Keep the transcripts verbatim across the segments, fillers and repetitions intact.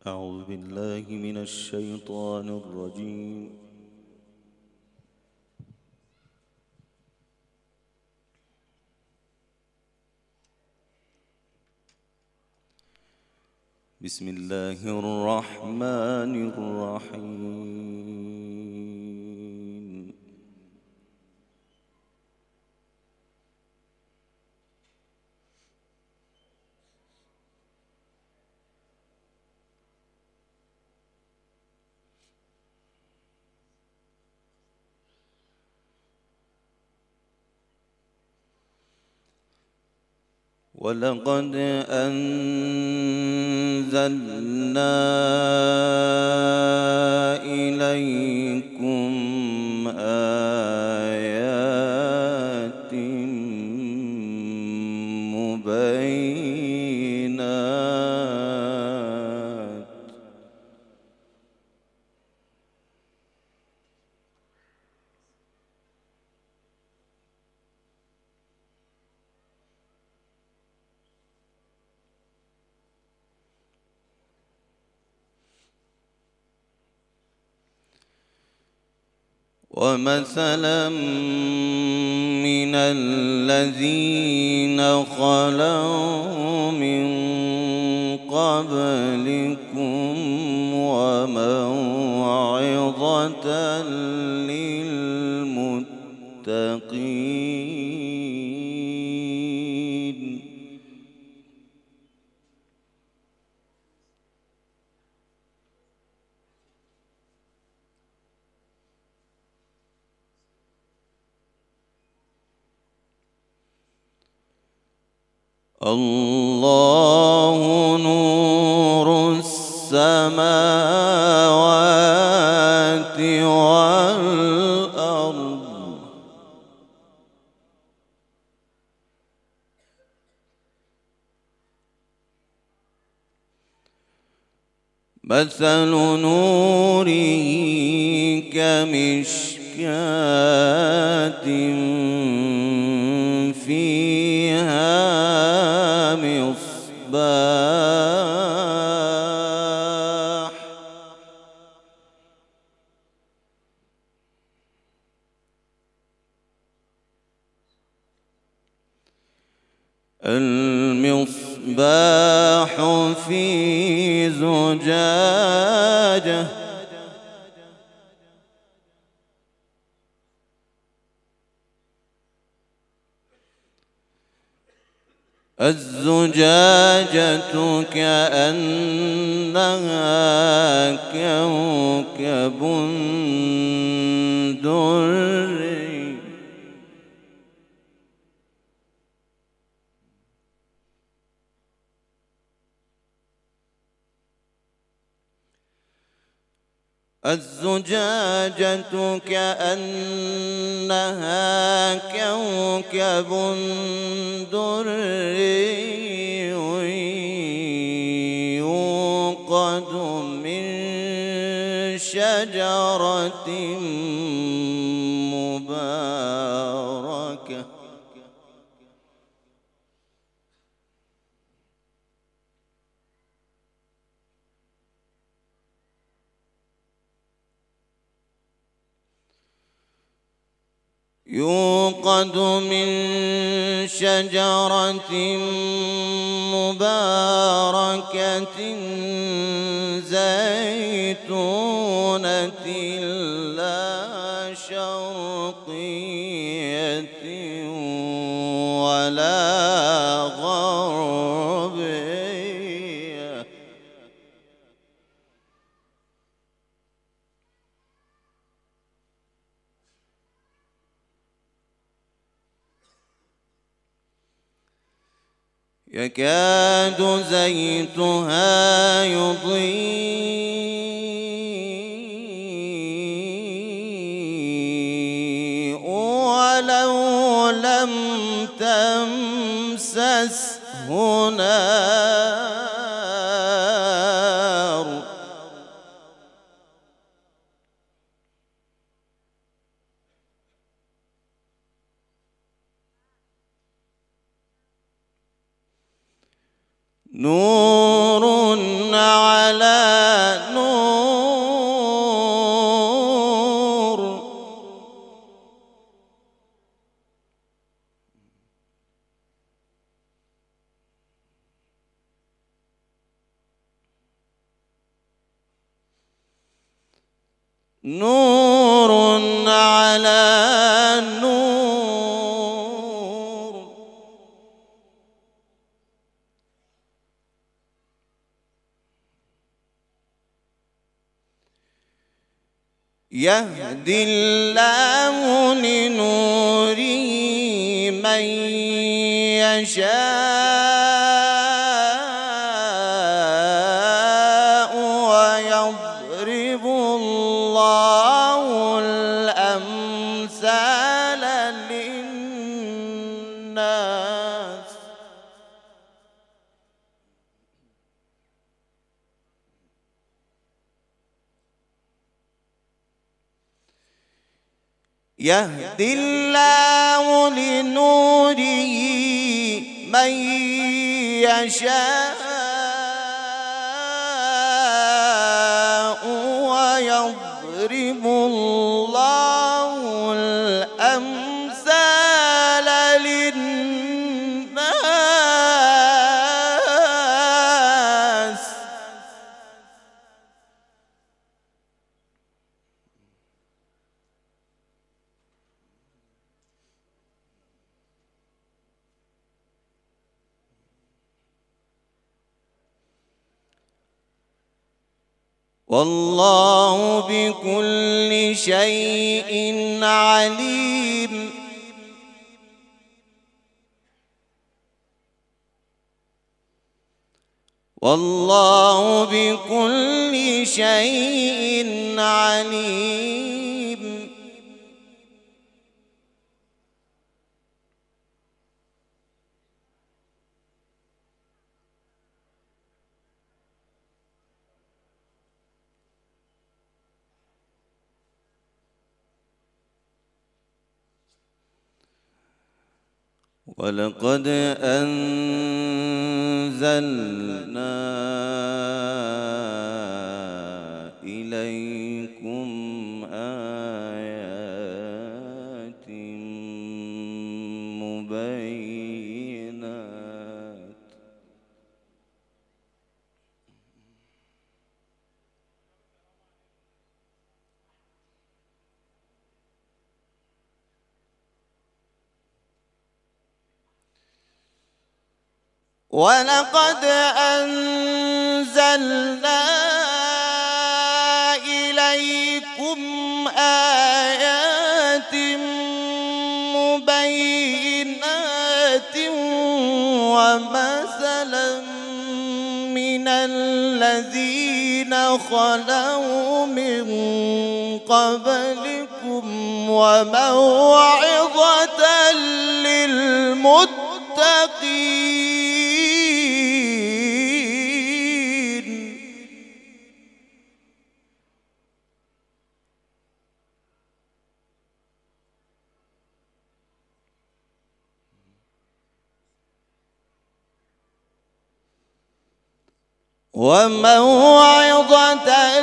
أعوذ بالله من الشيطان الرجيم. بسم الله الرحمن الرحيم. ولقد أنزلنا إليكم آيات مبينات ومثلا من الذين خلوا من قبلكم وموعظة للمتقين. الله نور السماوات والأرض. مثل نوره كمشكاة فيها مصباح المصباح في زجاجة الزجاجة كأنها كوكب دري الزجاجة كأنها كوكب دري يوقد من شجرة مباركة يوقد من شجرة مباركة زيتونة لا شرقية ولا غربية يكاد زيتها يضيء ولو لم تمسسه نار نور على نور. نور على نور. يهدي الله لنوره من يشاء ويضرب الله الأمثال للناس. يهدي الله لنوره من يشاء ويضرب الله الأمثال للناس. والله بكل شيء عليم. والله بكل شيء عليم. ولقد أنزلنا إليكم آيات مبينات. ولقد أنزلنا إليكم آيات مبينات ومثلا من الذين خلوا من قبلكم وموعظة للمتقين. وموعظة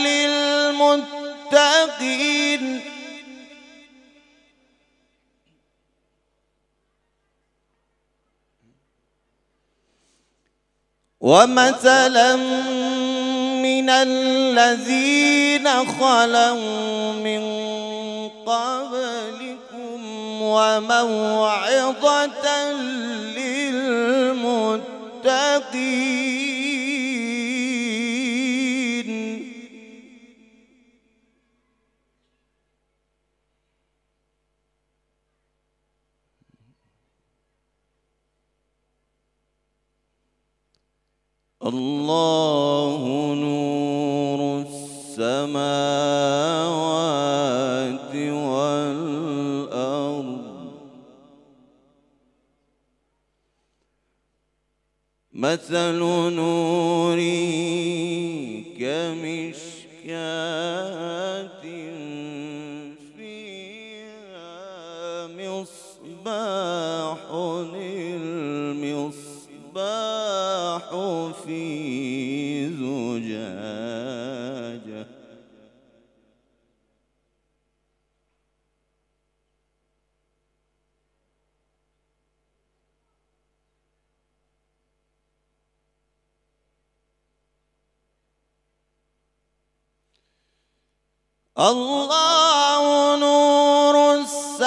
للمتقين. ومثلا من الذين خلوا من قبلكم وموعظة للمتقين. الله نور السماوات والأرض. مثل نوره كمشكاة فيها مصباح. المصباح في زجاجة زجاجة. الله نور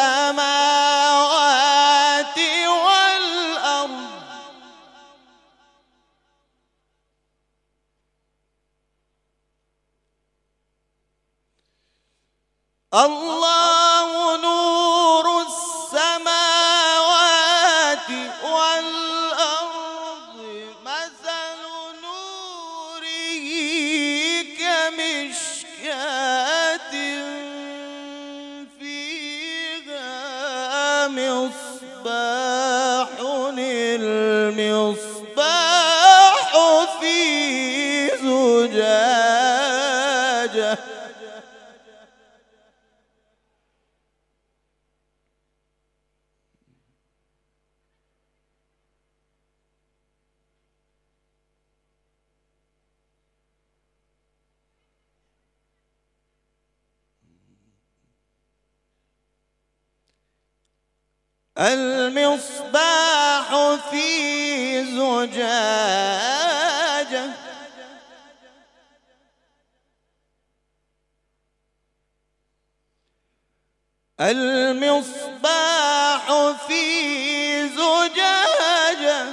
السماوات والأرض الله نور السماوات والأرض مثل نوره كمشكاة فيها مصباح المصباح في زجاجة المصباح في زجاجة المصباح في زجاجة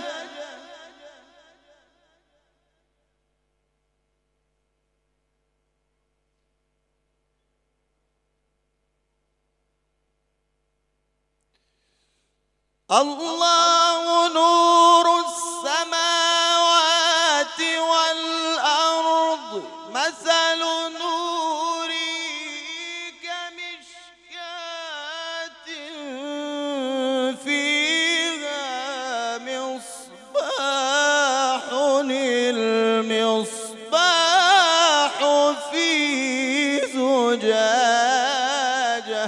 الله نور السماوات والأرض مثل نوره كمشكاة فيها مصباح المصباح في زجاجة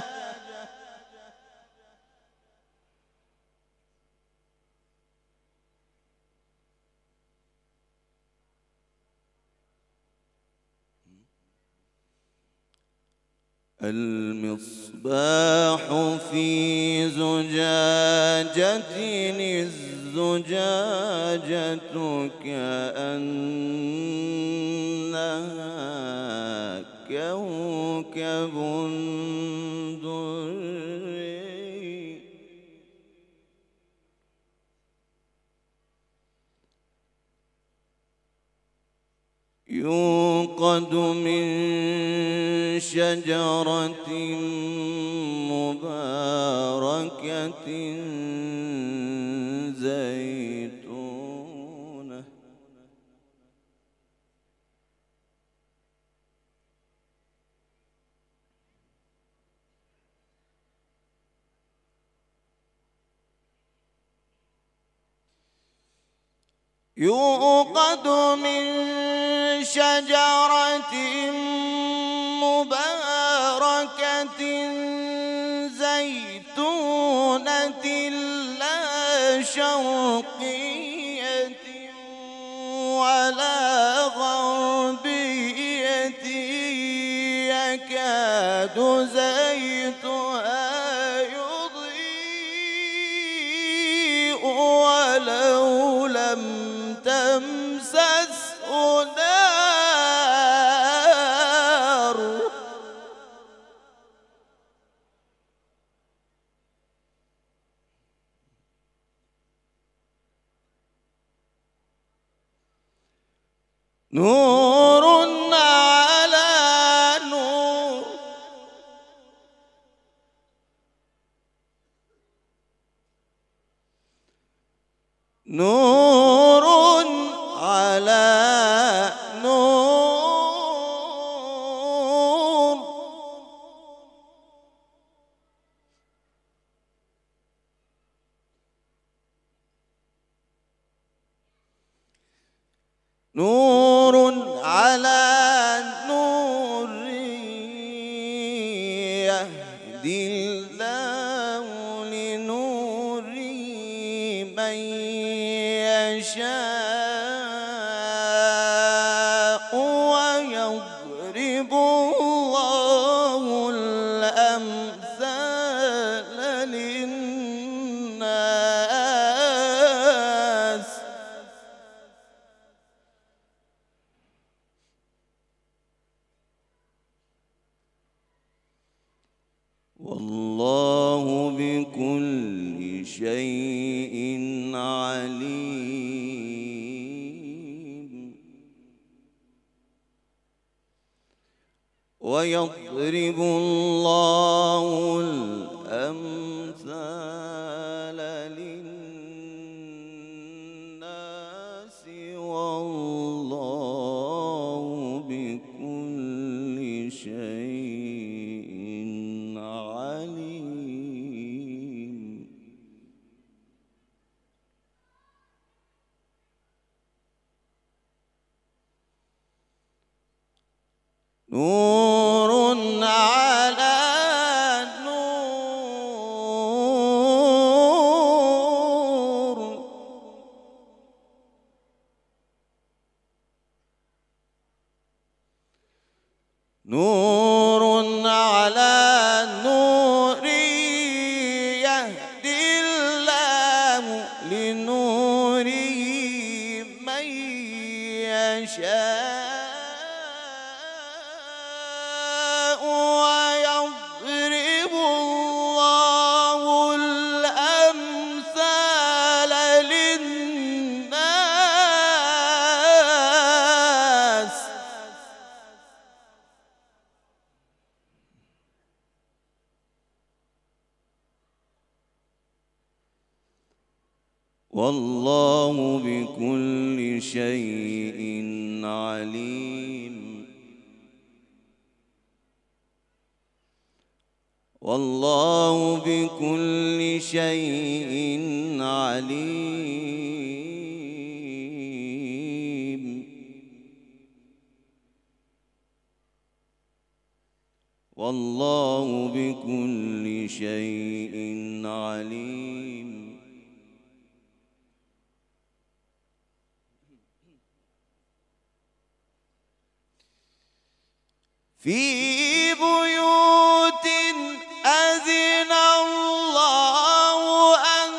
المصباح في زجاجة الزجاجة كأنها كوكب دري يوقد من شجرة مباركة زيتونة يوقد من شجرة مباركة زيتونة لا شرقية ولا غربية يكاد زيتها يضيء ولو لم تمسسه نار نور على نور نور على نور نور ويضرب الله الأمثال للناس والله بكل شيء عليم. ويضرب الله الأمثال للناس والله بكل شيء عليم. نور على نور نور على نور يهدي الله لنوره من يشاء ويضرب الله الأمثال للناس والله بكل شيء عليم. والله بكل شيء عليم. والله بكل شيء عليم. في بيوت أذن الله أن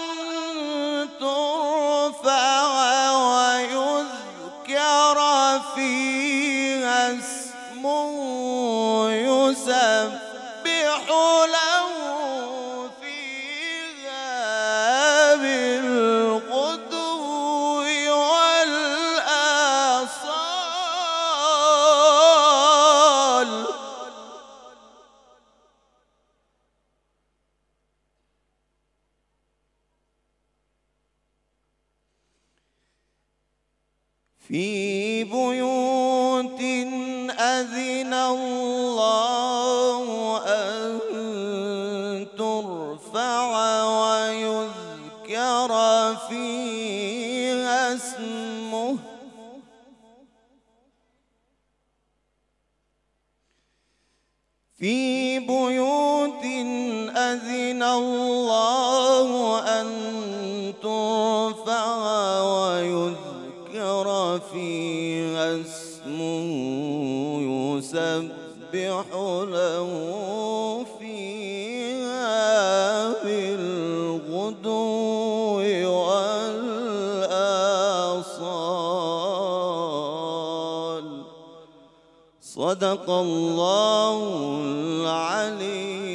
ترفع ويذكر فيها اسمه يسبح له فيها بالغدو والآصال. في بيوت أذن الله أن ترفع ويذكر فيها اسمه في بيوت أذن الله أن ترفع ويذكر فيها اسمه يسبح له فيها بالغدو والآصال. صدق الله العلي